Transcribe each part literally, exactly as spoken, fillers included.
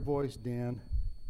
voice, Dan.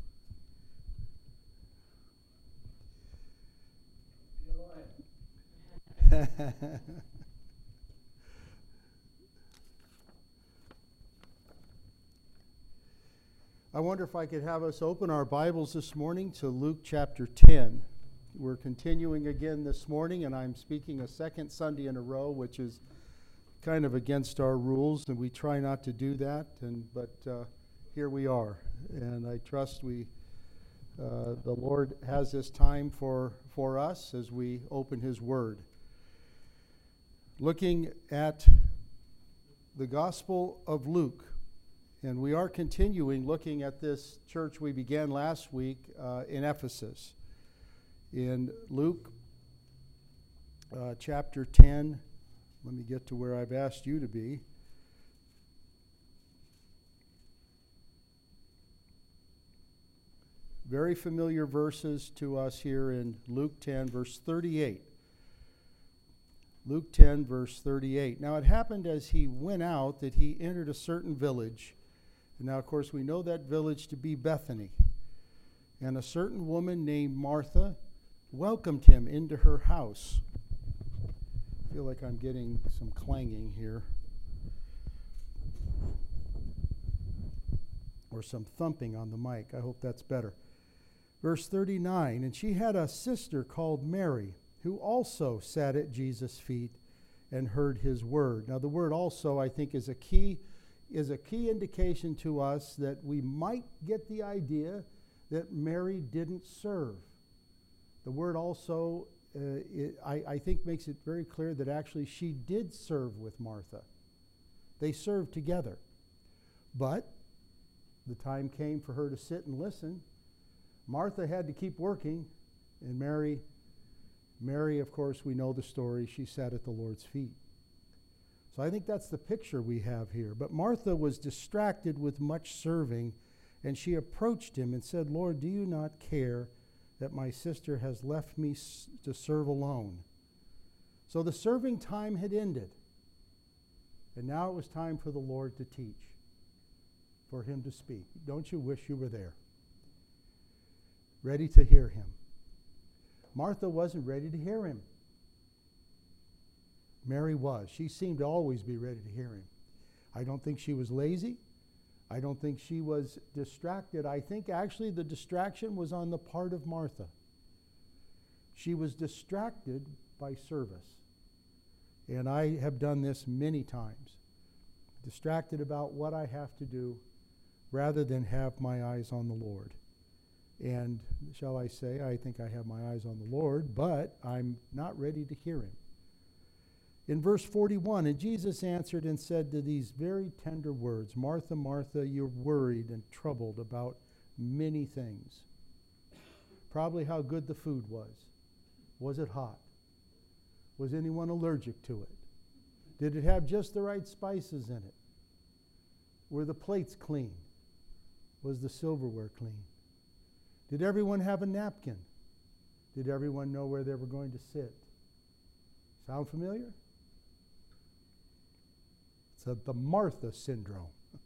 I wonder if I could have us open our Bibles this morning to Luke chapter ten. We're continuing again this morning, and I'm speaking a second Sunday in a row, which is kind of against our rules, and we try not to do that. And but uh, here we are, and I trust we, uh, the Lord has this time for for us as we open His Word. Looking at the Gospel of Luke, and we are continuing looking at this church we began last week uh, in Ephesus. In Luke uh, chapter ten, let me get to where I've asked you to be. Very familiar verses to us here in Luke ten, verse thirty-eight. Luke ten, verse thirty-eight. Now it happened as he went out that he entered a certain village. And now, of course, we know that village to be Bethany. And a certain woman named Martha welcomed him into her house. I feel like I'm getting some clanging here. Or some thumping on the mic. I hope that's better. Verse thirty-nine, and she had a sister called Mary, who also sat at Jesus' feet and heard his word. Now the word also, I think, is a key is a key indication to us that we might get the idea that Mary didn't serve. The word also, uh, it, I, I think, makes it very clear that actually she did serve with Martha. They served together. But the time came for her to sit and listen. Martha had to keep working, and Mary, Mary, of course, we know the story. She sat at the Lord's feet. So I think that's the picture we have here. But Martha was distracted with much serving, and she approached him and said, Lord, do you not care that my sister has left me s- to serve alone? So the serving time had ended, and now it was time for the Lord to teach, for him to speak. Don't you wish you were there, ready to hear him? Martha wasn't ready to hear him. Mary was. She seemed to always be ready to hear him. I don't think she was lazy. I don't think she was distracted. I think actually the distraction was on the part of Martha. She was distracted by service. And I have done this many times. Distracted about what I have to do rather than have my eyes on the Lord. And shall I say, I think I have my eyes on the Lord, but I'm not ready to hear him. In verse forty-one, and Jesus answered and said to these very tender words, Martha, Martha, you're worried and troubled about many things. Probably how good the food was. Was it hot? Was anyone allergic to it? Did it have just the right spices in it? Were the plates clean? Was the silverware clean? Did everyone have a napkin? Did everyone know where they were going to sit? Sound familiar? It's the Martha syndrome.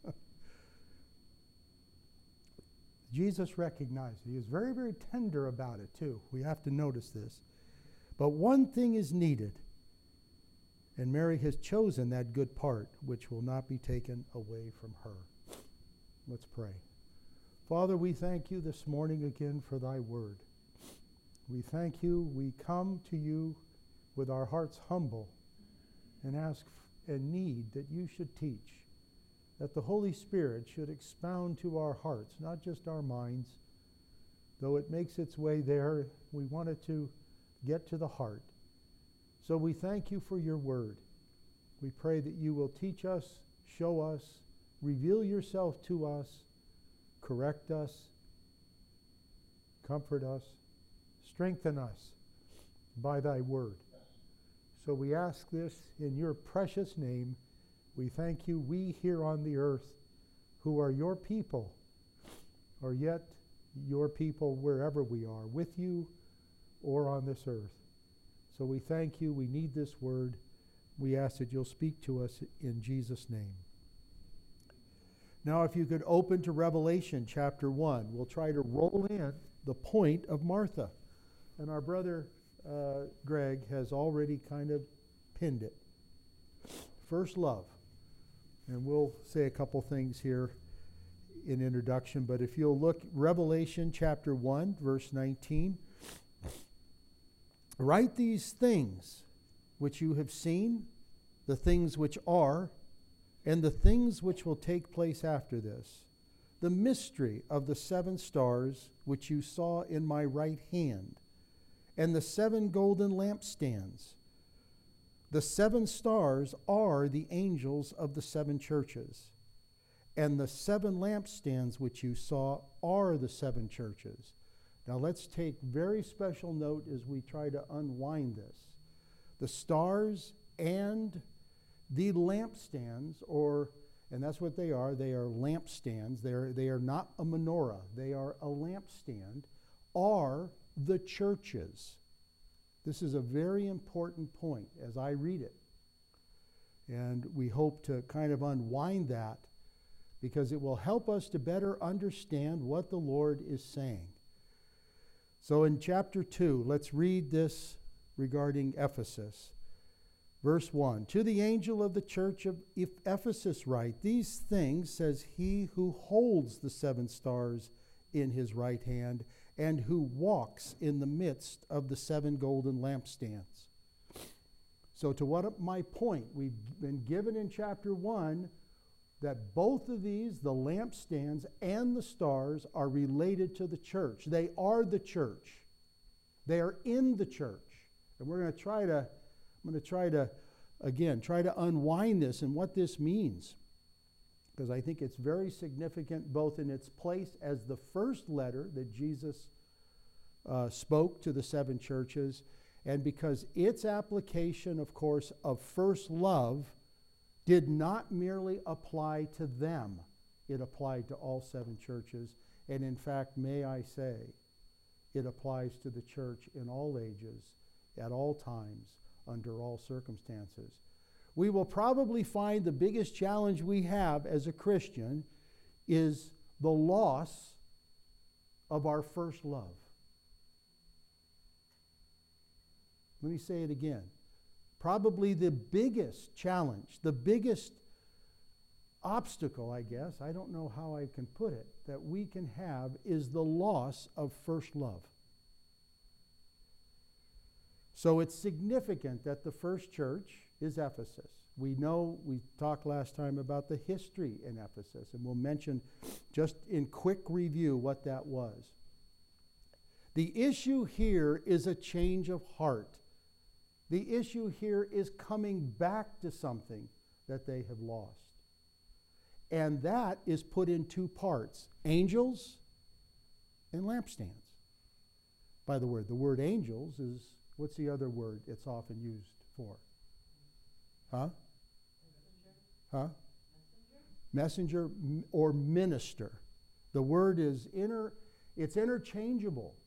Jesus recognized it. He was very, very tender about it, too. We have to notice this. But one thing is needed, and Mary has chosen that good part, which will not be taken away from her. Let's pray. Father, we thank you this morning again for thy word. We thank you. We come to you with our hearts humble and ask and need that you should teach, that the Holy Spirit should expound to our hearts, not just our minds. Though it makes its way there, we want it to get to the heart. So we thank you for your word. We pray that you will teach us, show us, reveal yourself to us, correct us, comfort us, strengthen us by thy word. So we ask this in your precious name. We thank you. We here on the earth who are your people are yet your people wherever we are, with you or on this earth. So we thank you. We need this word. We ask that you'll speak to us in Jesus' name. Now, if you could open to Revelation chapter one, we'll try to roll in the point of Martha. And our brother uh, Greg has already kind of pinned it. First love. And we'll say a couple things here in introduction, but if you'll look, Revelation chapter one, verse nineteen. Write these things which you have seen, the things which are, and the things which will take place after this. The mystery of the seven stars which you saw in my right hand, and the seven golden lampstands. The seven stars are the angels of the seven churches, and the seven lampstands which you saw are the seven churches. Now let's take very special note as we try to unwind this. The stars and the lampstands, or, and that's what they are, they are lampstands. They are, they are not a menorah, they are a lampstand, are the churches. This is a very important point as I read it. And we hope to kind of unwind that because it will help us to better understand what the Lord is saying. So in chapter two, let's read this regarding Ephesus. Verse one, to the angel of the church of Ephesus write, these things says he who holds the seven stars in his right hand and who walks in the midst of the seven golden lampstands. So to what my point, we've been given in chapter one that both of these, the lampstands and the stars, are related to the church. They are the church. They are in the church. And we're going to try to, I'm going to try to, again, try to unwind this and what this means. Because I think it's very significant both in its place as the first letter that Jesus uh, spoke to the seven churches, and because its application, of course, of first love did not merely apply to them. It applied to all seven churches. And in fact, may I say, it applies to the church in all ages, at all times, under all circumstances. We will probably find the biggest challenge we have as a Christian is the loss of our first love. Let me say it again. Probably the biggest challenge, the biggest obstacle, I guess, I don't know how I can put it, that we can have is the loss of first love. So it's significant that the first church is Ephesus. We know, we talked last time about the history in Ephesus, and we'll mention just in quick review what that was. The issue here is a change of heart. The issue here is coming back to something that they have lost. And that is put in two parts, angels and lampstands. By the word, the word angels is, what's the other word it's often used for? Huh? Huh? Messenger. Messenger or minister. The word is inter, it's interchangeable.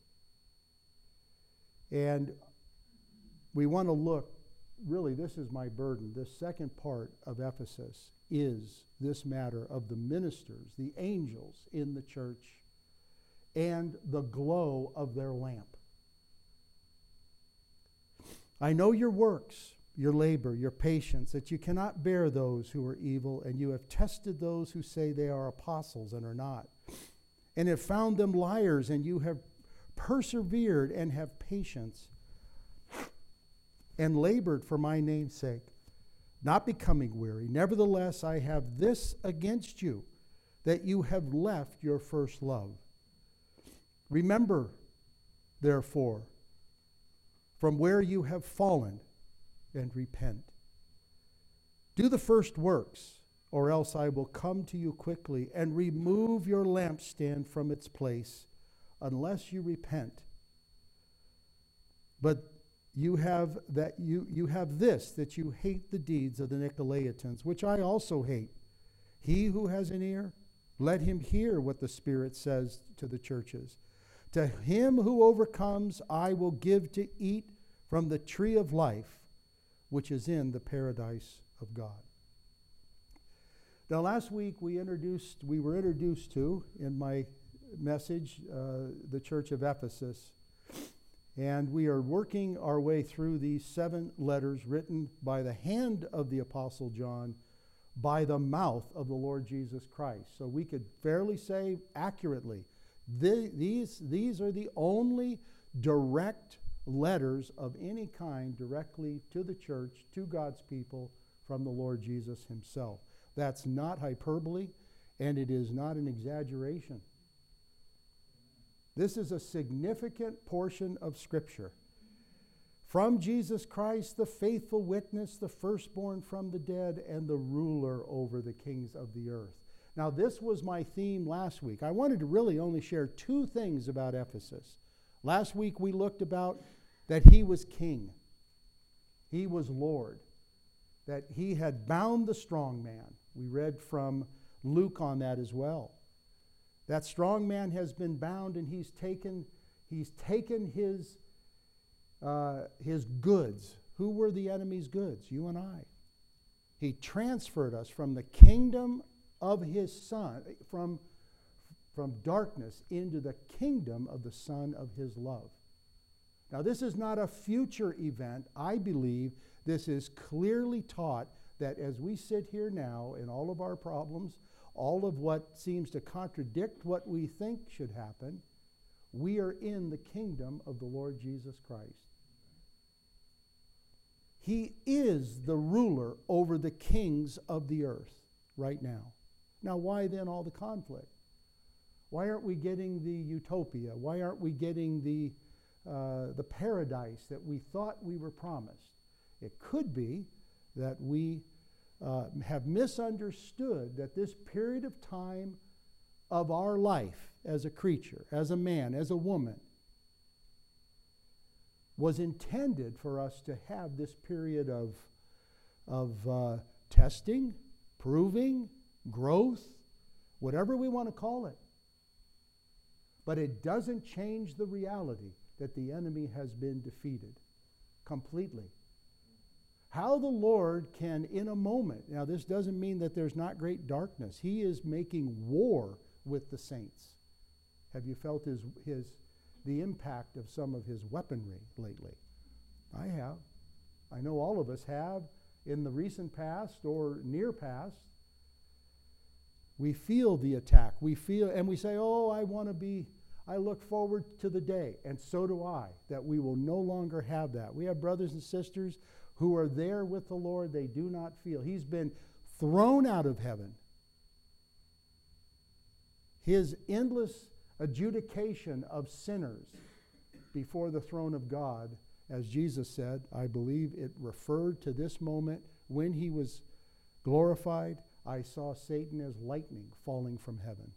And we want to look, really this is my burden, this second part of Ephesus is this matter of the ministers, the angels in the church, and the glow of their lamp. I know your works, your labor, your patience, that you cannot bear those who are evil, and you have tested those who say they are apostles and are not, and have found them liars, and you have persevered and have patience, and labored for my name's sake, not becoming weary. Nevertheless, I have this against you, that you have left your first love. Remember, therefore, from where you have fallen, and repent. Do the first works, or else I will come to you quickly and remove your lampstand from its place, unless you repent. But you have that you you have this, that you hate the deeds of the Nicolaitans, which I also hate. He who has an ear, let him hear what the Spirit says to the churches. To him who overcomes, I will give to eat from the tree of life, which is in the paradise of God. Now, last week we introduced, we were introduced to, in my message, uh, the Church of Ephesus. And we are working our way through these seven letters written by the hand of the Apostle John, by the mouth of the Lord Jesus Christ. So we could fairly say accurately, the, these, these are the only direct letters of any kind directly to the church, to God's people, from the Lord Jesus himself. That's not hyperbole, and it is not an exaggeration. This is a significant portion of Scripture. From Jesus Christ, the faithful witness, the firstborn from the dead, and the ruler over the kings of the earth. Now, this was my theme last week. I wanted to really only share two things about Ephesus. Last week we looked about that he was king. He was Lord. That he had bound the strong man. We read from Luke on that as well. That strong man has been bound, and he's taken, he's taken his, uh, his goods. Who were the enemy's goods? You and I. He transferred us from the kingdom of his Son, from, from darkness into the kingdom of the Son of his love. Now, this is not a future event. I believe this is clearly taught that as we sit here now in all of our problems, all of what seems to contradict what we think should happen, we are in the kingdom of the Lord Jesus Christ. He is the ruler over the kings of the earth right now. Now, why then all the conflict? Why aren't we getting the utopia? Why aren't we getting the, uh, the paradise that we thought we were promised? It could be that we uh, have misunderstood that this period of time of our life as a creature, as a man, as a woman, was intended for us to have this period of, of uh, testing, proving, growth, whatever we want to call it. But it doesn't change the reality that the enemy has been defeated completely. How the Lord can, in a moment, now this doesn't mean that there's not great darkness. He is making war with the saints. Have you felt his, his, the impact of some of his weaponry lately? I have. I know all of us have in the recent past or near past. We feel the attack. We feel, and we say, oh, I want to be, I look forward to the day, and so do I, that we will no longer have that. We have brothers and sisters who are there with the Lord. They do not feel. He's been thrown out of heaven. His endless adjudication of sinners before the throne of God, as Jesus said, I believe it referred to this moment when he was glorified. I saw Satan as lightning falling from heaven.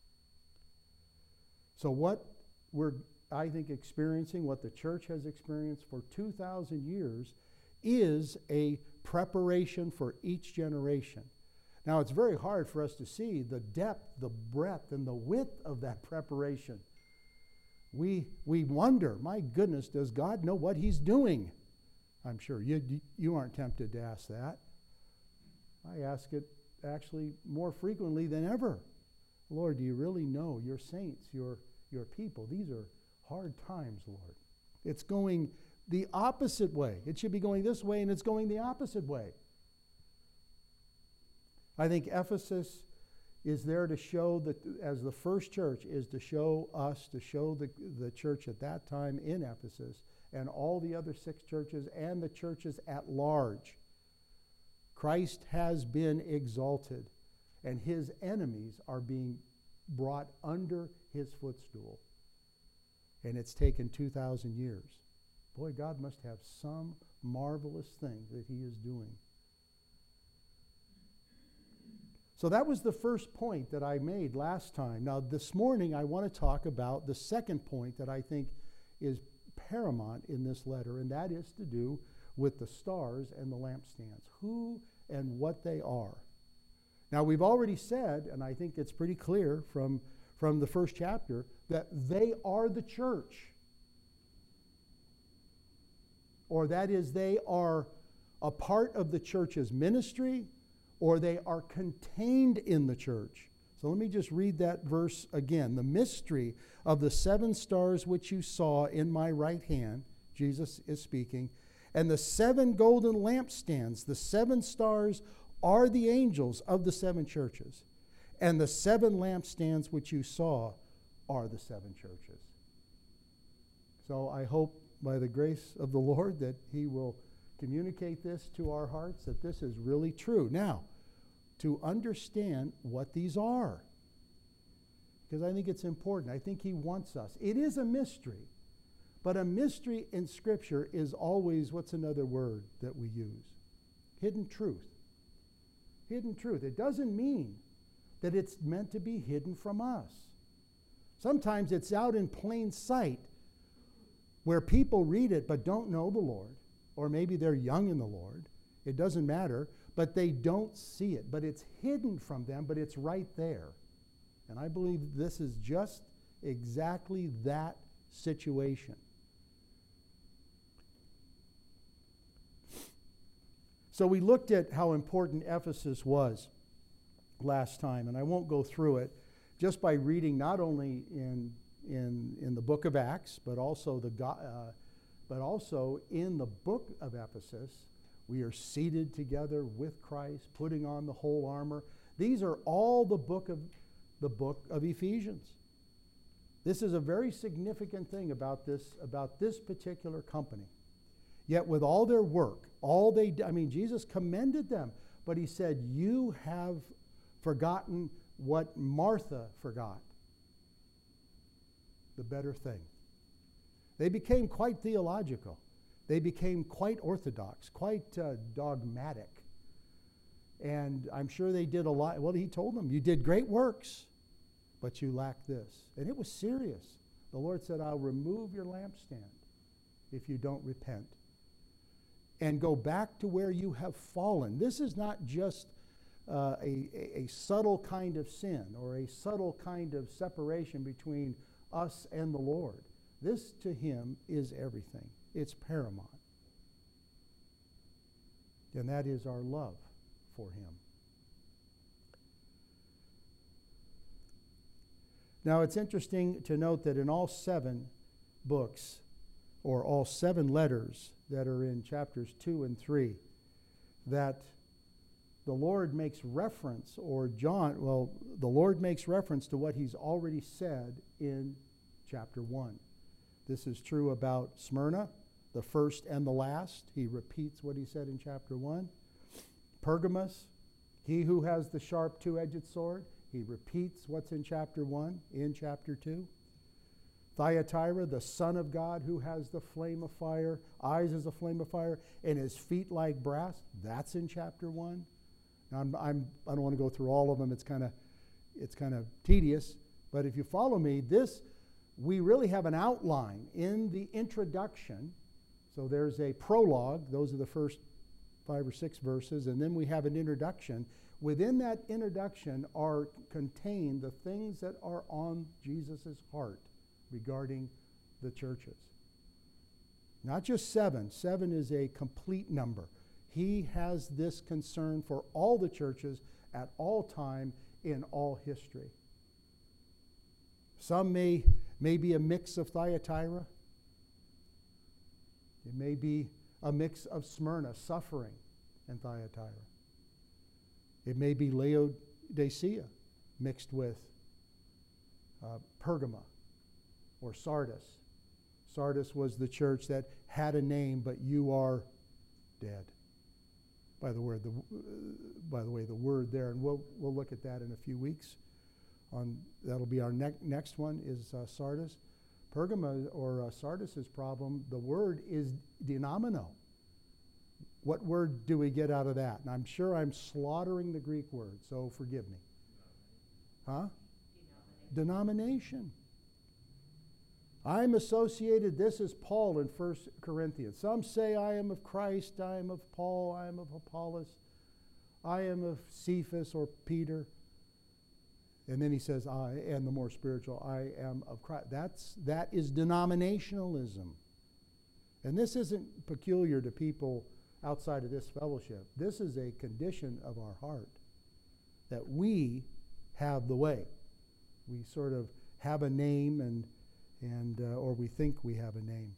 So what we're, I think, experiencing, what the church has experienced for two thousand years, is a preparation for each generation. Now, it's very hard for us to see the depth, the breadth, and the width of that preparation. We, we wonder, my goodness, does God know what he's doing? I'm sure you, you aren't tempted to ask that. I ask it actually more frequently than ever. Lord, do you really know your saints, your, your people? These are hard times, Lord. It's going the opposite way. It should be going this way, and it's going the opposite way. I think Ephesus is there to show that, as the first church, is to show us, to show the, the church at that time in Ephesus, and all the other six churches, and the churches at large. Christ has been exalted, and his enemies are being brought under his footstool. And it's taken two thousand years. Boy, God must have some marvelous thing that he is doing. So that was the first point that I made last time. Now, this morning I want to talk about the second point that I think is paramount in this letter, and that is to do with the stars and the lampstands, who and what they are. Now, we've already said, and I think it's pretty clear from, from the first chapter, that they are the church. Or that is, they are a part of the church's ministry, or they are contained in the church. So let me just read that verse again. The mystery of the seven stars which you saw in my right hand, Jesus is speaking, and the seven golden lampstands, the seven stars are the angels of the seven churches, and the seven lampstands which you saw are the seven churches. So I hope by the grace of the Lord that He will communicate this to our hearts, that this is really true. Now, to understand what these are, because I think it's important. I think He wants us. It is a mystery, but a mystery in Scripture is always, what's another word that we use? Hidden truth. Hidden truth. It doesn't mean that it's meant to be hidden from us. Sometimes it's out in plain sight where people read it but don't know the Lord, or maybe they're young in the Lord. It doesn't matter, but they don't see it. But it's hidden from them, but it's right there. And I believe this is just exactly that situation. So we looked at how important Ephesus was last time, and I won't go through it, just by reading not only in in in the book of Acts, but also the uh, but also in the book of Ephesus. We are seated together with Christ, putting on the whole armor. These are all the book of the book of Ephesians. This is a very significant thing about this about this particular company. Yet with all their work, all they I mean, Jesus commended them, but He said, "You have forgotten what Martha forgot, the better thing." They became quite theological. They became quite orthodox, quite uh, dogmatic. And I'm sure they did a lot. Well, He told them, you did great works, but you lack this. And it was serious. The Lord said, I'll remove your lampstand if you don't repent and go back to where you have fallen. This is not just uh, a, a, a subtle kind of sin or a subtle kind of separation between us and the Lord. This to Him is everything. It's paramount. And that is our love for Him. Now it's interesting to note that in all seven books, or all seven letters that are in chapters two and three, that the Lord makes reference, or John, well, the Lord makes reference to what He's already said in chapter one. This is true about Smyrna, the first and the last. He repeats what He said in chapter one. Pergamos, he who has the sharp two-edged sword, He repeats what's in chapter one in chapter two. Thyatira, the Son of God, who has the flame of fire, eyes as a flame of fire, and his feet like brass, that's in chapter one. Now, I'm, I'm, I don't want to go through all of them. It's kind of it's kind of tedious. But if you follow me, this, we really have an outline in the introduction. So there's a prologue. Those are the first five or six verses. And then we have an introduction. Within that introduction are contained the things that are on Jesus' heart regarding the churches. Not just seven. Seven is a complete number. He has this concern for all the churches at all time in all history. Some may, may be a mix of Thyatira. It may be a mix of Smyrna, suffering, and Thyatira. It may be Laodicea mixed with uh, Pergama or Sardis. Sardis was the church that had a name, but you are dead. By the word, the, uh, by the way, the word there, and we'll we'll look at that in a few weeks. On that'll be our ne- next one is uh, Sardis. Pergama or uh, Sardis's problem. The word is denomino. What word do we get out of that? And I'm sure I'm slaughtering the Greek word, so forgive me. Huh? Denomination. Denomination. I'm associated, this is Paul in First Corinthians. Some say I am of Christ, I am of Paul, I am of Apollos, I am of Cephas or Peter. And then he says, I am the more spiritual, I am of Christ. That's, that is denominationalism. And this isn't peculiar to people outside of this fellowship. This is a condition of our heart, that we have the way. We sort of have a name, and and uh, or we think we have a name.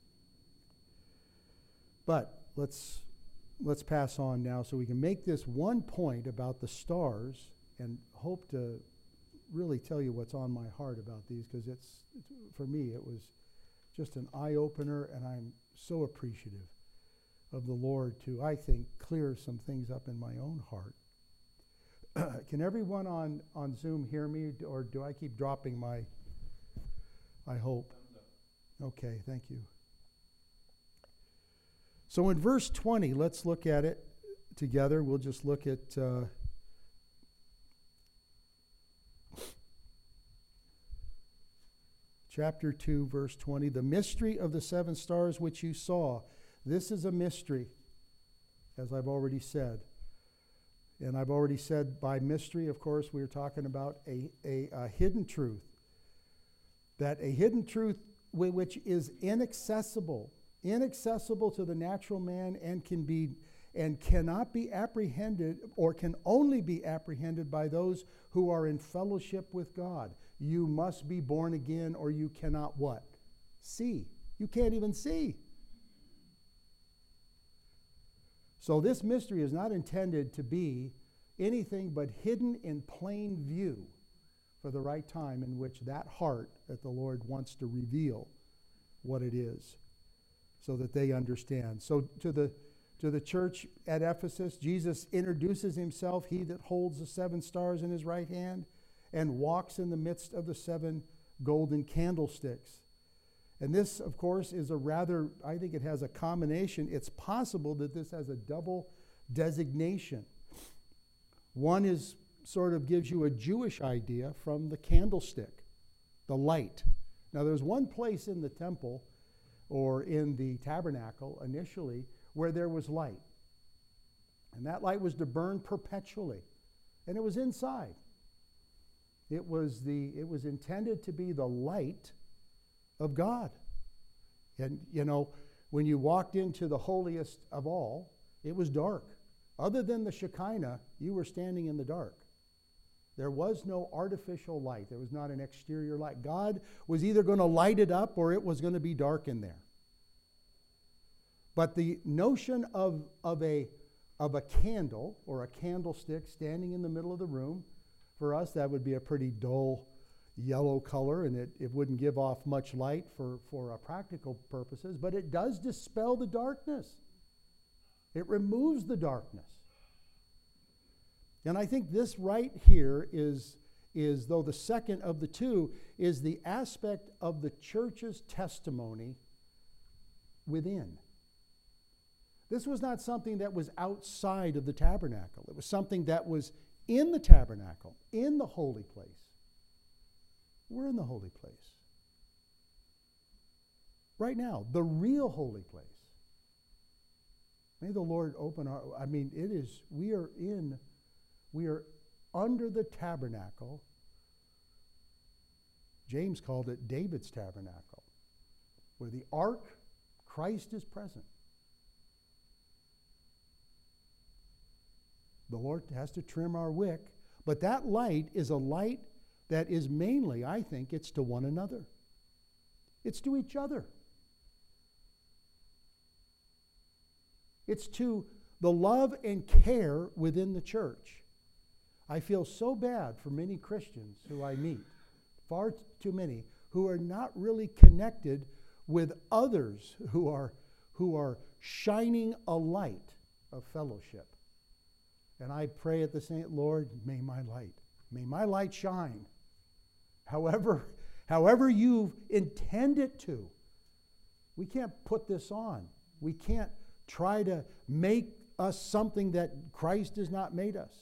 But let's let's pass on now, so we can make this one point about the stars, and hope to really tell you what's on my heart about these, because it's, it's for me it was just an eye-opener, and I'm so appreciative of the Lord to, I think, clear some things up in my own heart. Can everyone on, on Zoom hear me, or do I keep dropping my, I hope? Okay, thank you. So in verse twenty, let's look at it together. We'll just look at uh, chapter two, verse twenty. The mystery of the seven stars which you saw. This is a mystery, as I've already said. And I've already said by mystery, of course, we are talking about a, a, a hidden truth. That a hidden truth which is inaccessible, inaccessible to the natural man, and can be and cannot be apprehended, or can only be apprehended by those who are in fellowship with God. You must be born again, or you cannot what? See. You can't even see. So this mystery is not intended to be anything but hidden in plain view for the right time in which that heart that the Lord wants to reveal what it is, so that they understand. So to the to the church at Ephesus, Jesus introduces himself, he that holds the seven stars in his right hand and walks in the midst of the seven golden candlesticks. And this, of course, is a rather, I think it has a combination. It's possible that this has a double designation. One is sort of gives you a Jewish idea from the candlestick, the light. Now, there's one place in the temple or in the tabernacle initially where there was light. And that light was to burn perpetually. And it was inside. It was the it was intended to be the light of God. And, you know, when you walked into the holiest of all, it was dark. Other than the Shekinah, you were standing in the dark. There was no artificial light. There was not an exterior light. God was either going to light it up or it was going to be dark in there. But the notion of, of, a, of a candle or a candlestick standing in the middle of the room, for us that would be a pretty dull yellow color, and it, it wouldn't give off much light for, for uh, practical purposes, but it does dispel the darkness. It removes the darkness. And I think this right here is, is, though the second of the two, is the aspect of the church's testimony within. This was not something that was outside of the tabernacle. It was something that was in the tabernacle, in the holy place. We're in the holy place. Right now, the real holy place. May the Lord open our, I mean, it is, we are in, we are under the tabernacle. James called it David's tabernacle, where the ark, Christ is present. The Lord has to trim our wick, but that light is a light that is mainly, I think, it's to one another. It's to each other. It's to the love and care within the church. I feel so bad for many Christians who I meet, far t- too many, who are not really connected with others who are, who are shining a light of fellowship. And I pray at the same, Lord, may my light, may my light shine. However, however you intend it to. We can't put this on. We can't try to make us something that Christ has not made us.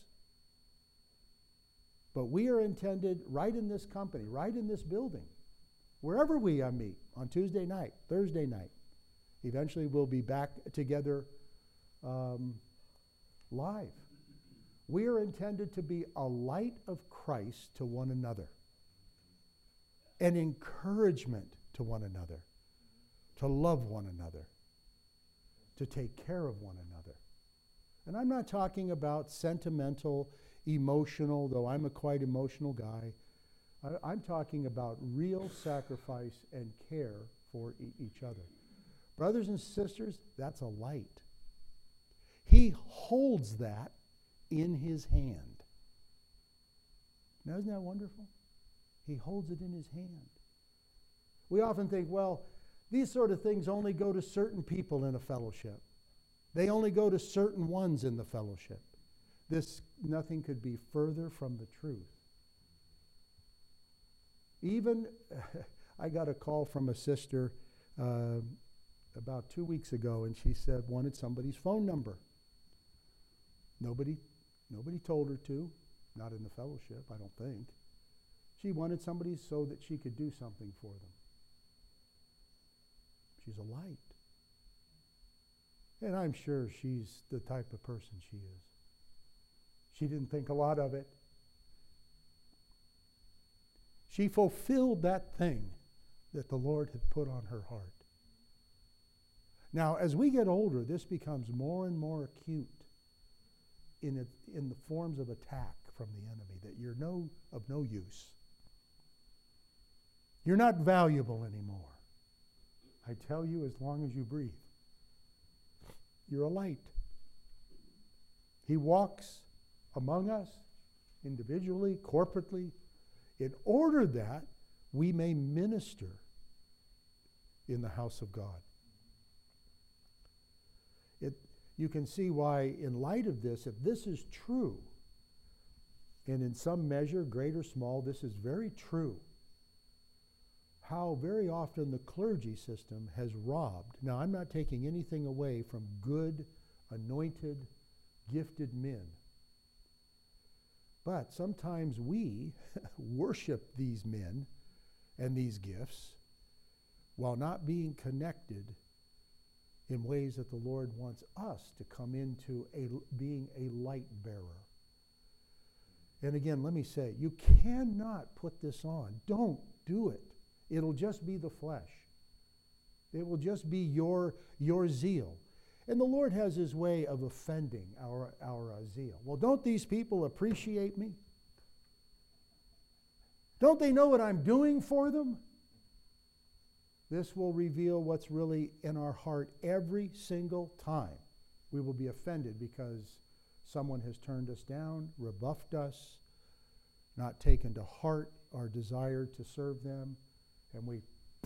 But we are intended right in this company, right in this building, wherever we uh, meet, on Tuesday night, Thursday night. Eventually we'll be back together um, live. We are intended to be a light of Christ to one another. An encouragement to one another. To love one another. to take care of one another. And I'm not talking about sentimental, emotional, though I'm a quite emotional guy. I, I'm talking about real sacrifice and care for e- each other. Brothers and sisters, that's a light. He holds that in his hand. Now, isn't that wonderful? He holds it in his hand. We often think, well, these sort of things only go to certain people in a fellowship. They only go to certain ones in the fellowship. This, nothing could be further from the truth. Even, I got a call from a sister uh, about two weeks ago, and she said wanted somebody's phone number. Nobody, nobody told her to, not in the fellowship, I don't think. She wanted somebody so that she could do something for them. She's a light. And I'm sure she's the type of person she is. She didn't think a lot of it. She fulfilled that thing that the Lord had put on her heart. Now, as we get older, this becomes more and more acute in, it, in the forms of attack from the enemy, that you're no, of no use. You're not valuable anymore. I tell you, as long as you breathe, you're a light. He walks among us, individually, corporately, in order that we may minister in the house of God. It, you can see why, in light of this, if this is true, and in some measure, great or small, this is very true, how very often the clergy system has robbed. Now, I'm not taking anything away from good, anointed, gifted men. But sometimes we worship these men and these gifts while not being connected in ways that the Lord wants us to come into a, being a light bearer. And again, let me say, you cannot put this on. Don't do it. It'll just be the flesh. It will just be your, your zeal. And the Lord has his way of offending our, our uh, zeal. Well, don't these people appreciate me? Don't they know what I'm doing for them? This will reveal what's really in our heart every single time. We will be offended because someone has turned us down, rebuffed us, not taken to heart our desire to serve them, and we,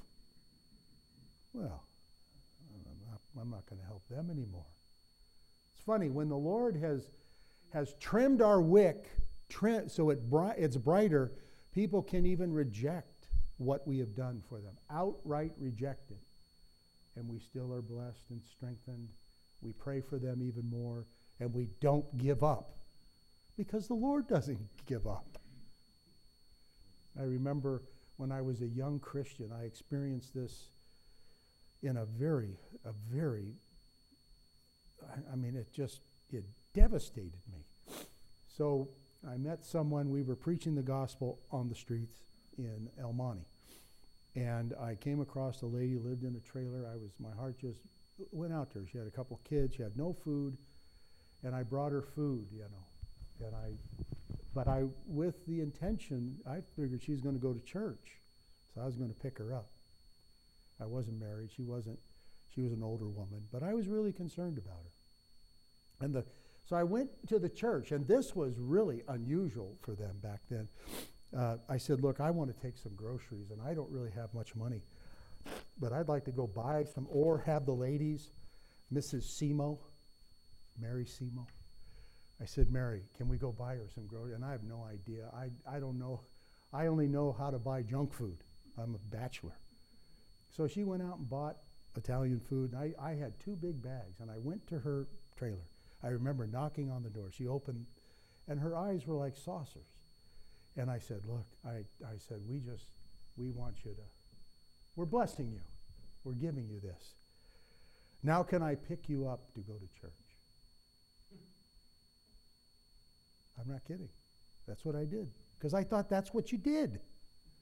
well, I'm not, I'm not going to help them anymore. It's funny, when the Lord has, has trimmed our wick trim, so it bri- it's brighter, people can even reject what we have done for them, outright reject it. And we still are blessed and strengthened. We pray for them even more, and we don't give up because the Lord doesn't give up. I remember when I was a young Christian, I experienced this in a very, a very, I, I mean, it just, it devastated me. So I met someone, we were preaching the gospel on the streets in El Monte. And I came across a lady who lived in a trailer. I was, my heart just went out to her. She had a couple kids, she had no food, and I brought her food, you know. And I, but I, with the intention, I figured she's going to go to church. So I was going to pick her up. I wasn't married, she wasn't, she was an older woman, but I was really concerned about her. And the, so I went to the church, and this was really unusual for them back then. Uh, I said, look, I want to take some groceries, and I don't really have much money, but I'd like to go buy some, or have the ladies, Missus Simo, Mary Simo. I said, Mary, can we go buy her some groceries? And I have no idea. I, I don't know. I only know how to buy junk food. I'm a bachelor. So she went out and bought Italian food, and I, I had two big bags, and I went to her trailer. I remember knocking on the door. She opened, and her eyes were like saucers. And I said, look, I, I said, we just, we want you to, we're blessing you. We're giving you this. Now can I pick you up to go to church? I'm not kidding. That's what I did. Because I thought that's what you did.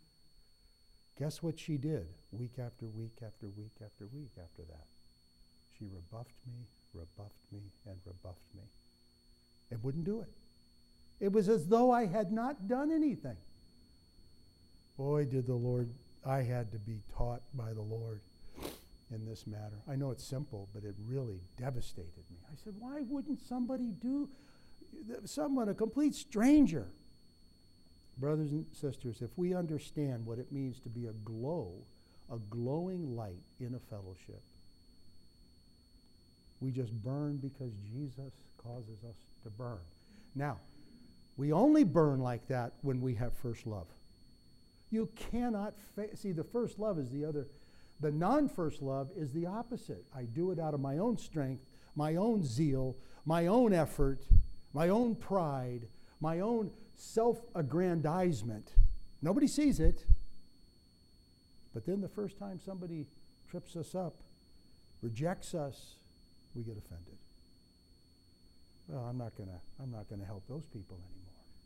Guess what she did? Week after week after week after week after that. She rebuffed me, rebuffed me, and rebuffed me. And wouldn't do it. It was as though I had not done anything. Boy, did the Lord, I had to be taught by the Lord in this matter. I know it's simple, but it really devastated me. I said, why wouldn't somebody do, someone, a complete stranger? Brothers and sisters, if we understand what it means to be a glow, a glowing light in a fellowship, we just burn because Jesus causes us to burn. Now, we only burn like that when we have first love. You cannot, fa- see, the first love is the other. The non-first love is the opposite. I do it out of my own strength, my own zeal, my own effort, my own pride, my own self-aggrandizement. Nobody sees it. But then the first time somebody trips us up, rejects us, we get offended. Well, I'm not gonna, I'm not gonna help those people anymore.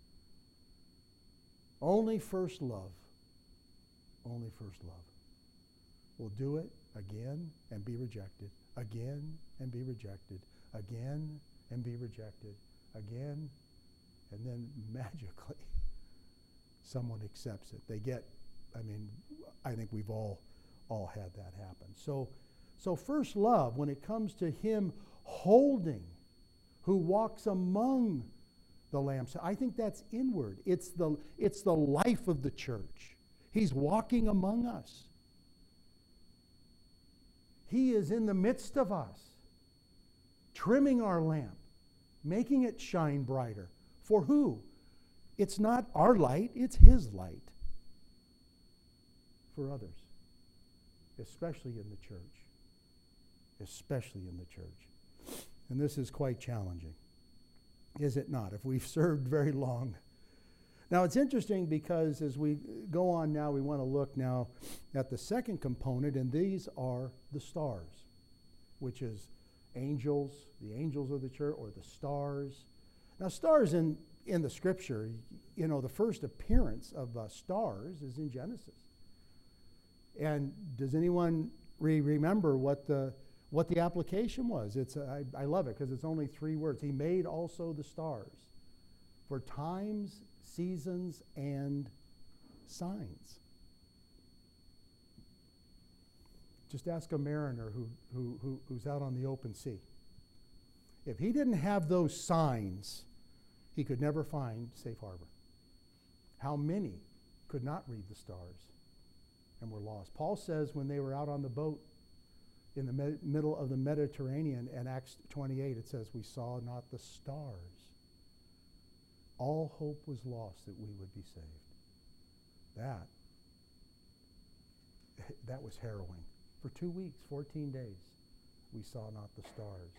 Only first love. Only first love. We'll do it again and be rejected, again and be rejected, again and be rejected, again, and then magically someone accepts it. They get, I mean, I think we've all all had that happen. So, so first love, when it comes to him holding, who walks among the lambs, I think that's inward. It's the, it's the life of the church. He's walking among us. He is in the midst of us, trimming our lamp, making it shine brighter. For who? It's not our light, it's his light. For others, especially in the church. Especially in the church. And this is quite challenging, is it not? If we've served very long. Now it's interesting because as we go on now, we want to look now at the second component, and these are the stars, which is angels, the angels of the church, or the stars. Now stars in, in the scripture, you know, the first appearance of uh, stars is in Genesis. And does anyone re- remember what the what the application was? It's uh, I, I love it because it's only three words. He made also the stars for times, seasons, and signs. Just ask a mariner who, who, who, who's out on the open sea. If he didn't have those signs, he could never find safe harbor. How many could not read the stars and were lost? Paul says when they were out on the boat in the med- middle of the Mediterranean in Acts twenty-eight, it says, we saw not the stars. All hope was lost that we would be saved. That, that was harrowing. For two weeks, fourteen days, we saw not the stars.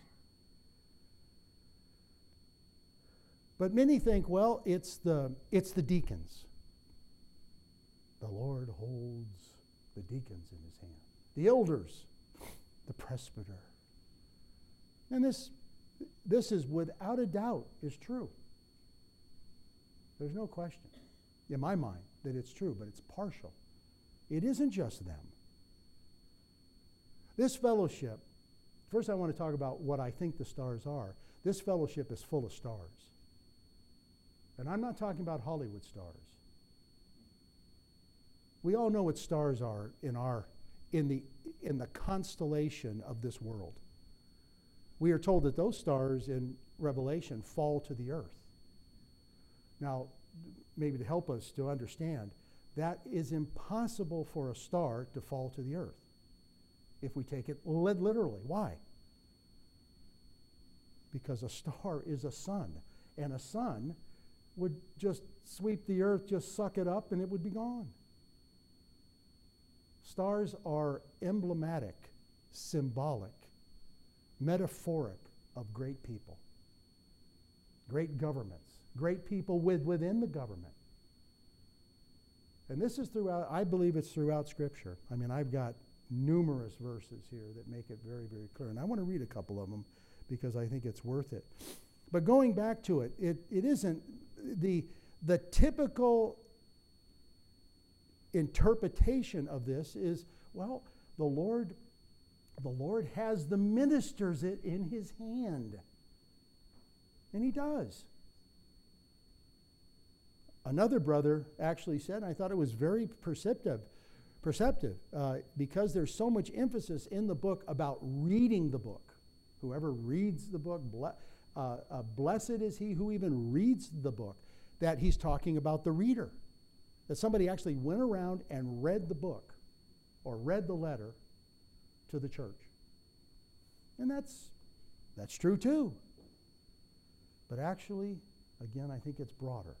But many think, well, it's the, it's the deacons. The Lord holds the deacons in his hand. The elders, the presbyter. And this, this is without a doubt is true. There's no question in my mind that it's true, but it's partial. It isn't just them. This fellowship, first I want to talk about what I think the stars are. This fellowship is full of stars. And I'm not talking about Hollywood stars. We all know what stars are in our in the in the constellation of this world. We are told that those stars in Revelation fall to the earth. Now, maybe to help us to understand, that is impossible for a star to fall to the earth if we take it literally. Why? Because a star is a sun, and a sun would just sweep the earth, just suck it up, and it would be gone. Stars are emblematic, symbolic, metaphoric of great people, great governments, great people with, within the government. And this is throughout, I believe it's throughout Scripture. I mean, I've got numerous verses here that make it very, very clear. And I want to read a couple of them because I think it's worth it. But going back to it, it, it isn't the, the typical interpretation of this is, well, the Lord the Lord has the ministers it in his hand. And he does. Another brother actually said, and I thought it was very perceptive, perceptive uh, because there's so much emphasis in the book about reading the book. Whoever reads the book, ble- uh, uh, blessed is he who even reads the book, that he's talking about the reader. That somebody actually went around and read the book or read the letter to the church. And that's that's true too. But actually, again, I think it's broader.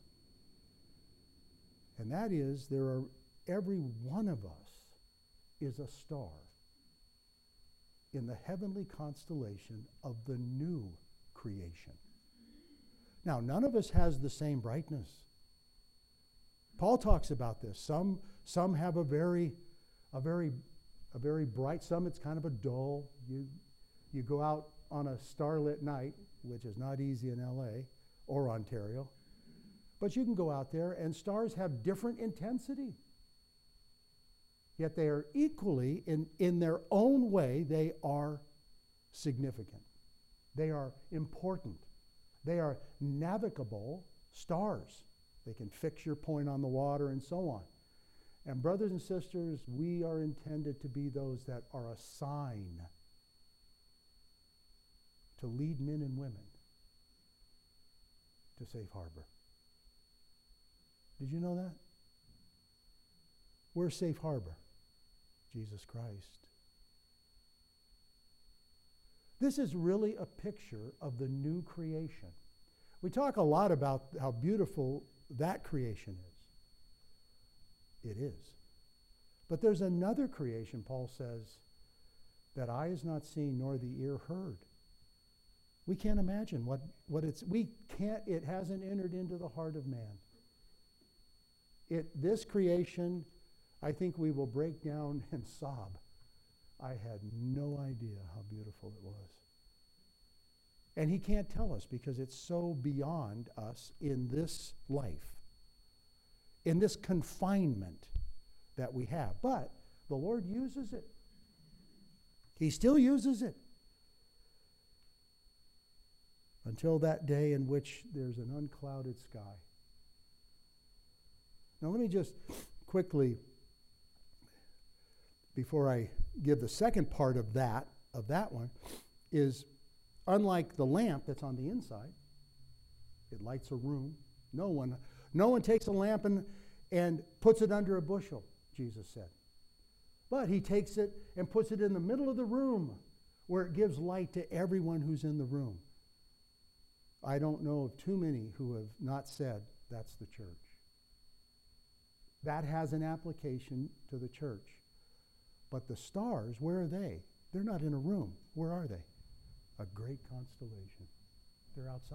And that is, there are, every one of us is a star in the heavenly constellation of the new creation. Now, none of us has the same brightness. Paul talks about this. Some, some have a very, a very, a very bright. Some it's kind of a dull. You, you go out on a starlit night, which is not easy in L A or Ontario, but you can go out there, and stars have different intensity. Yet they are equally, in, in their own way, they are significant. They are important. They are navigable stars. They can fix your point on the water and so on. And brothers and sisters, we are intended to be those that are a sign to lead men and women to safe harbor. Did you know that? We're safe harbor. Jesus Christ. This is really a picture of the new creation. We talk a lot about how beautiful that creation is. It is. But there's another creation, Paul says, that eye has not seen nor the ear heard. We can't imagine what, what it's, we can't, it hasn't entered into the heart of man. It, this creation, I think we will break down and sob. I had no idea how beautiful it was. And he can't tell us because it's so beyond us in this life, in this confinement that we have. But the Lord uses it. He still uses it. Until that day in which there's an unclouded sky. Now let me just quickly, before I give the second part of that, of that one, is unlike the lamp that's on the inside, it lights a room. No one, no one takes a lamp and, and puts it under a bushel, Jesus said. But he takes it and puts it in the middle of the room where it gives light to everyone who's in the room. I don't know of too many who have not said that's the church. That has an application to the church. But the stars, where are they? They're not in a room. Where are they? A great constellation. They're outside.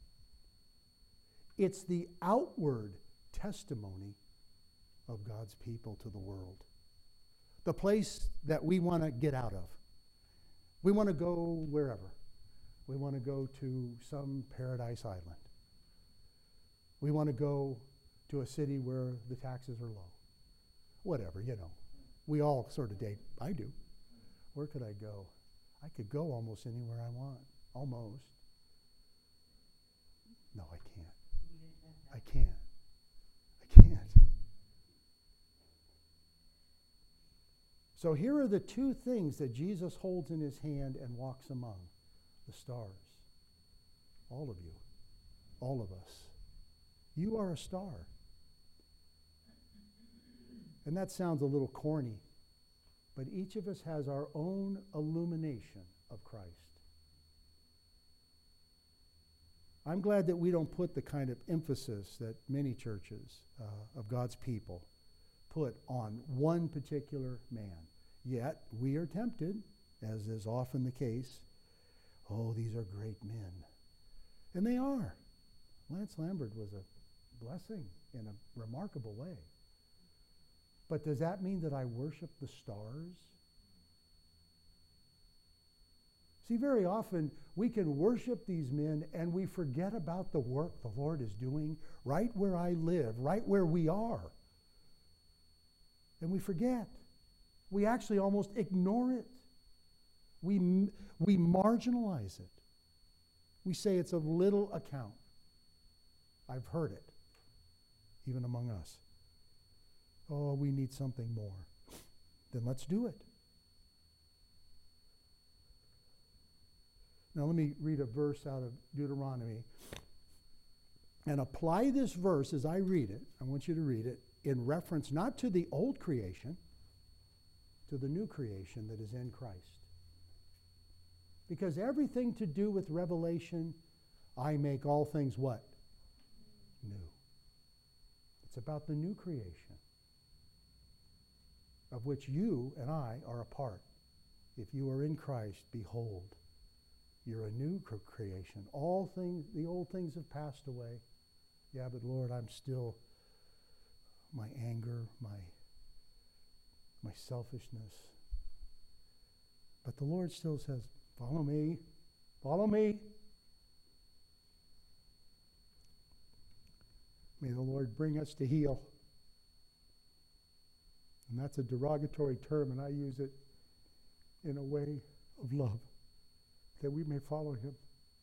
It's the outward testimony of God's people to the world. The place that we want to get out of. We want to go wherever. We want to go to some paradise island. We want to go to a city where the taxes are low. Whatever, you know. We all sort of date. I do. Where could I go? I could go almost anywhere I want. Almost. No, I can't. I can't. I can't. So here are the two things that Jesus holds in his hand and walks among. The stars. All of you. All of us. You are a star. And that sounds a little corny, but each of us has our own illumination of Christ. I'm glad that we don't put the kind of emphasis that many churches uh, of God's people put on one particular man. Yet we are tempted, as is often the case, oh, these are great men. And they are. Lance Lambert was a blessing in a remarkable way. But does that mean that I worship the stars? See, very often we can worship these men and we forget about the work the Lord is doing right where I live, right where we are. And we forget. We actually almost ignore it. We, m- we marginalize it. We say it's of little account. I've heard it, even among us. Oh, we need something more. Then let's do it. Now let me read a verse out of Deuteronomy and apply this verse as I read it. I want you to read it in reference not to the old creation, to the new creation that is in Christ. Because everything to do with revelation, I make all things what? New. It's about the new creation, of which you and I are a part. If you are in Christ, behold, you're a new creation. All things, the old things have passed away. Yeah, but Lord, I'm still, my anger, my, my selfishness. But the Lord still says, follow me, follow me. May the Lord bring us to heel. And that's a derogatory term, and I use it in a way of love, that we may follow him.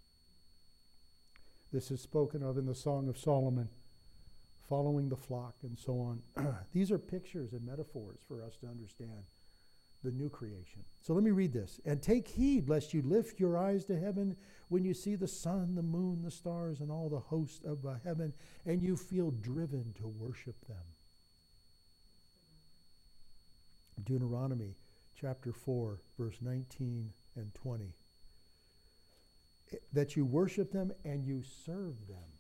This is spoken of in the Song of Solomon, following the flock and so on. These are pictures and metaphors for us to understand the new creation. So let me read this. And take heed lest you lift your eyes to heaven when you see the sun, the moon, the stars, and all the host of uh, heaven, and you feel driven to worship them. Deuteronomy chapter four, verse nineteen and twenty. That you worship them and you serve them.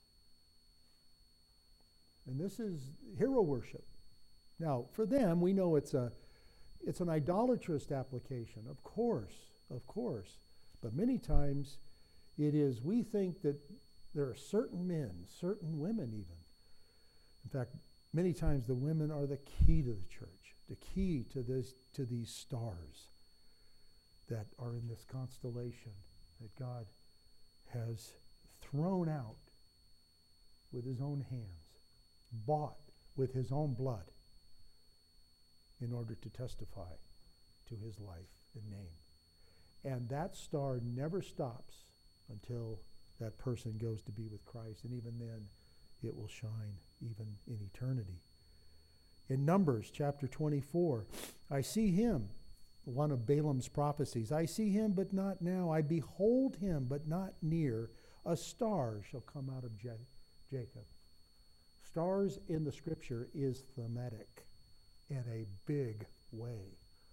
And this is hero worship. Now, for them, we know it's a it's an idolatrous application, of course, of course. But many times it is, we think that there are certain men, certain women even. In fact, many times the women are the key to the church, the key to this, to these stars that are in this constellation that God has thrown out with his own hands, bought with his own blood, in order to testify to his life and name. And that star never stops until that person goes to be with Christ, and even then it will shine even in eternity. In Numbers chapter twenty-four, I see him, one of Balaam's prophecies, I see him but not now, I behold him but not near, a star shall come out of Ja- Jacob. Stars in the scripture is thematic in a big way.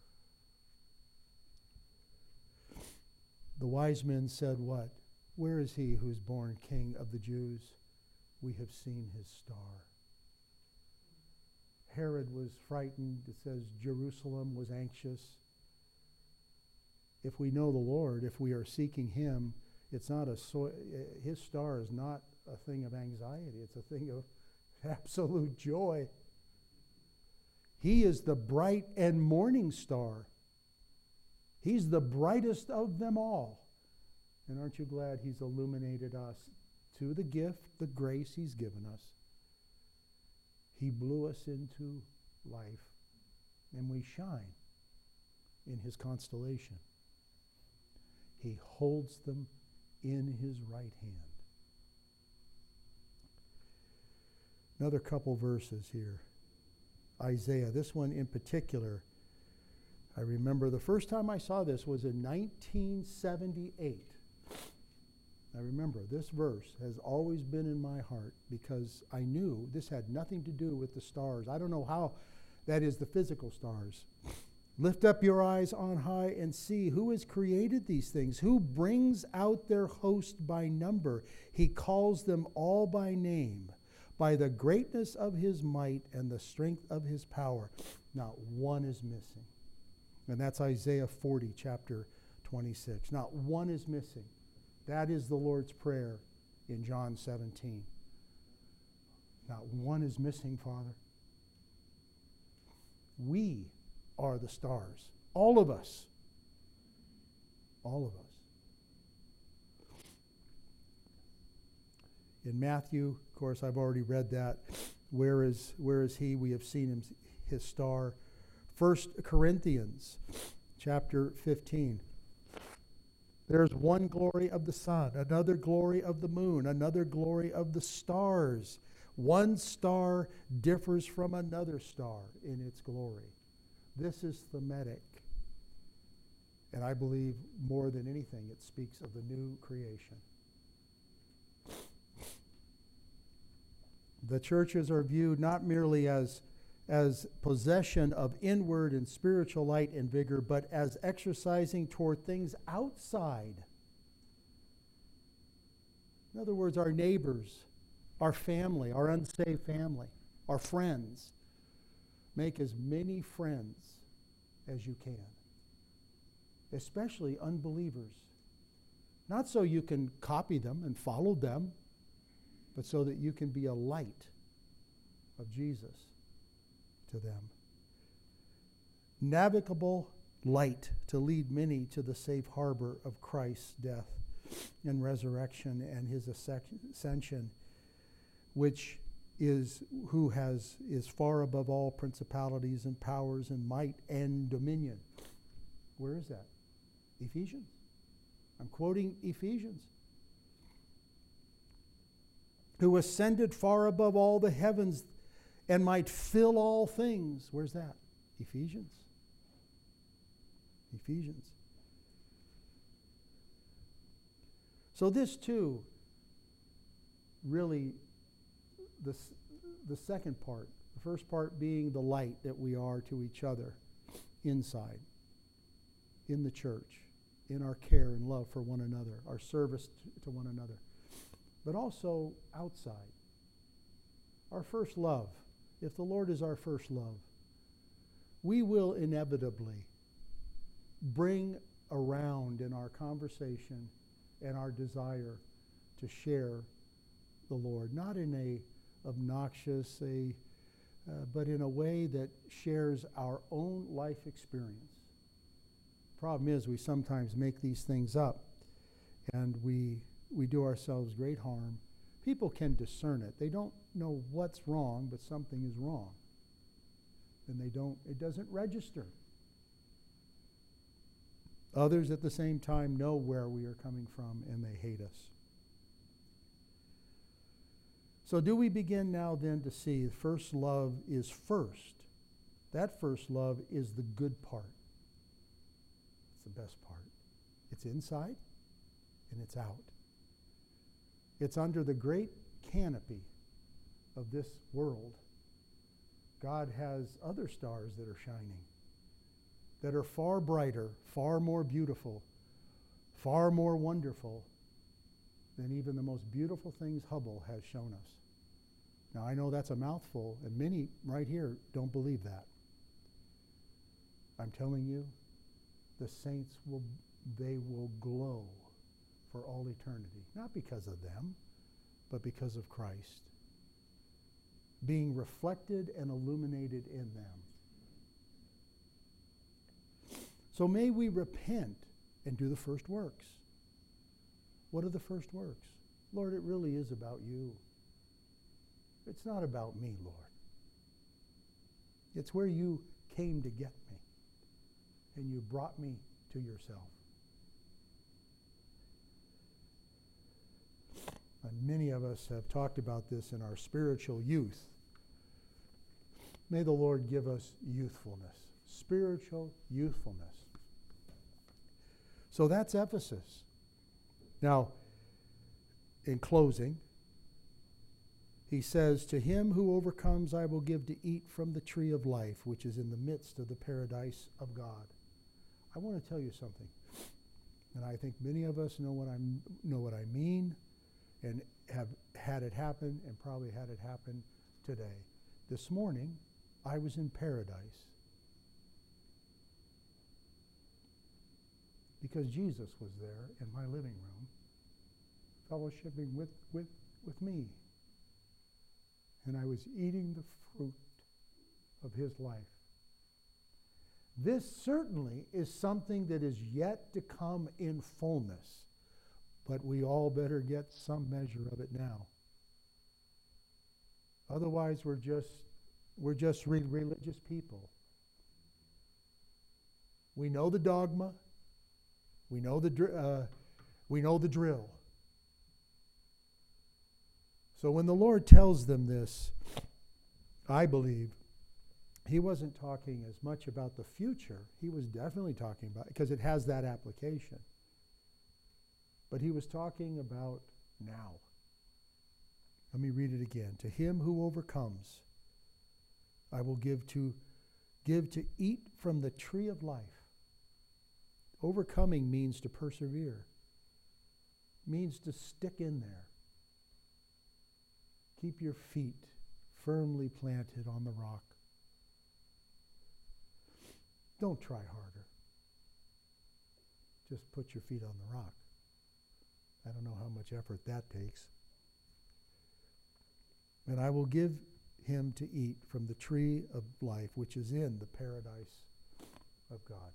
The wise men said what? Where is he who is born King of the Jews? We have seen his star. Herod was frightened. It says Jerusalem was anxious. If we know the Lord, if we are seeking him, it's not a so, his star is not a thing of anxiety. It's a thing of absolute joy. He is the bright and morning star. He's the brightest of them all. And aren't you glad he's illuminated us to the gift, the grace he's given us? He blew us into life, and we shine in his constellation. He holds them in his right hand. Another couple verses here. Isaiah, this one in particular, I remember the first time I saw this was in nineteen seventy-eight. I remember this verse has always been in my heart because I knew this had nothing to do with the stars. I don't know how that is the physical stars. Lift up your eyes on high and see who has created these things, who brings out their host by number. He calls them all by name, by the greatness of his might and the strength of his power. Not one is missing. And that's Isaiah forty, chapter twenty-six. Not one is missing. That is the Lord's Prayer in John seventeen. Not one is missing, Father. We are the stars. All of us. All of us. In Matthew, of course, I've already read that. Where is, where is he? We have seen him, his star. First Corinthians chapter fifteen. There's one glory of the sun, another glory of the moon, another glory of the stars. One star differs from another star in its glory. This is thematic. And I believe more than anything, it speaks of the new creation. The churches are viewed not merely as, as possession of inward and spiritual light and vigor, but as exercising toward things outside. In other words, our neighbors, our family, our unsaved family, our friends. Make as many friends as you can, especially unbelievers. Not so you can copy them and follow them, but so that you can be a light of Jesus to them. Navigable light to lead many to the safe harbor of Christ's death and resurrection and his ascension, which is who has is far above all principalities and powers and might and dominion. Where is that? Ephesians. I'm quoting Ephesians. Who ascended far above all the heavens and might fill all things. Where's that? Ephesians. Ephesians. So this too, really, the, the second part, the first part being the light that we are to each other inside, in the church, in our care and love for one another, our service to, to one another, but also outside. Our first love. If the Lord is our first love, we will inevitably bring around in our conversation and our desire to share the Lord, not in a obnoxious, a, uh, but in a way that shares our own life experience. Problem is, we sometimes make these things up, and we we do ourselves great harm. People can discern it. They don't know what's wrong, but something is wrong. And they don't, it doesn't register. Others at the same time know where we are coming from, and they hate us. So do we begin now then to see first love is first. That first love is the good part. It's the best part. It's inside and it's out. It's under the great canopy of this world. God has other stars that are shining, that are far brighter, far more beautiful, far more wonderful than even the most beautiful things Hubble has shown us. Now, I know that's a mouthful, and many right here don't believe that. I'm telling you, the saints will, they will glow for all eternity. Not because of them, but because of Christ. Being reflected and illuminated in them. So may we repent and do the first works. What are the first works? Lord, it really is about you. It's not about me, Lord. It's where you came to get me, and you brought me to yourself. And many of us have talked about this in our spiritual youth. May the Lord give us youthfulness, spiritual youthfulness. So that's Ephesus. Now, in closing, he says, to him who overcomes I will give to eat from the tree of life, which is in the midst of the paradise of God. I want to tell you something, and I think many of us know what I know what I mean, and have had it happen, and probably had it happen today. This morning, I was in paradise because Jesus was there in my living room, fellowshipping with, with, with me. And I was eating the fruit of his life. This certainly is something that is yet to come in fullness, but we all better get some measure of it now. Otherwise, we're just we're just re- religious people. We know the dogma. We know the uh, We know the drill. So when the Lord tells them this, I believe he wasn't talking as much about the future. He was definitely talking about, because it has that application. But he was talking about now. Let me read it again. To him who overcomes, I will give to give to eat from the tree of life. Overcoming means to persevere. Means to stick in there. Keep your feet firmly planted on the rock. Don't try harder. Just put your feet on the rock. I don't know how much effort that takes. And I will give him to eat from the tree of life, which is in the paradise of God.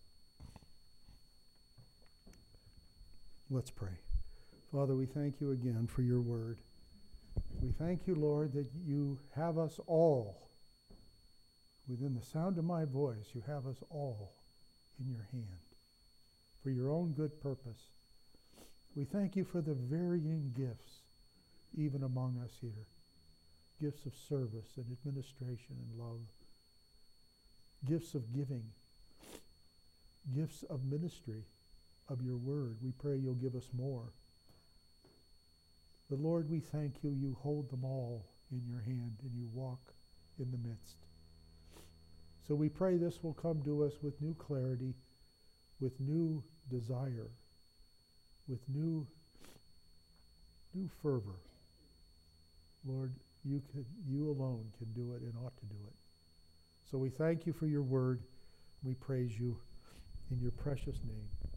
Let's pray. Father, we thank you again for your word. We thank you, Lord, that you have us all, within the sound of my voice, you have us all in your hand for your own good purpose. We thank you for the varying gifts, even among us here. Gifts of service and administration and love. Gifts of giving. Gifts of ministry of your word. We pray you'll give us more. But Lord, we thank you, you hold them all in your hand and you walk in the midst. So we pray this will come to us with new clarity, with new desire, with new, new fervor. Lord, you can, you alone can do it and ought to do it. So we thank you for your word. We praise you in your precious name.